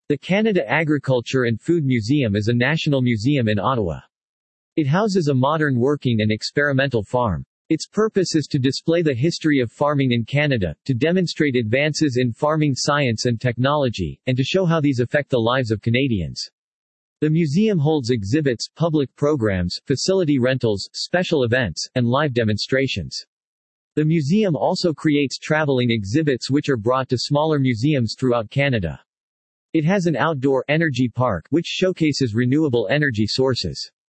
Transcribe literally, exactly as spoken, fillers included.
The Canada Agriculture and Food Museum is a national museum in Ottawa. It houses a modern working and experimental farm. Its purpose is to display the history of farming in Canada, to demonstrate advances in farming science and technology, and to show how these affect the lives of Canadians. The museum holds exhibits, public programs, facility rentals, special events, and live demonstrations. The museum also creates traveling exhibits which are brought to smaller museums throughout Canada. It has an outdoor energy park which showcases renewable energy sources.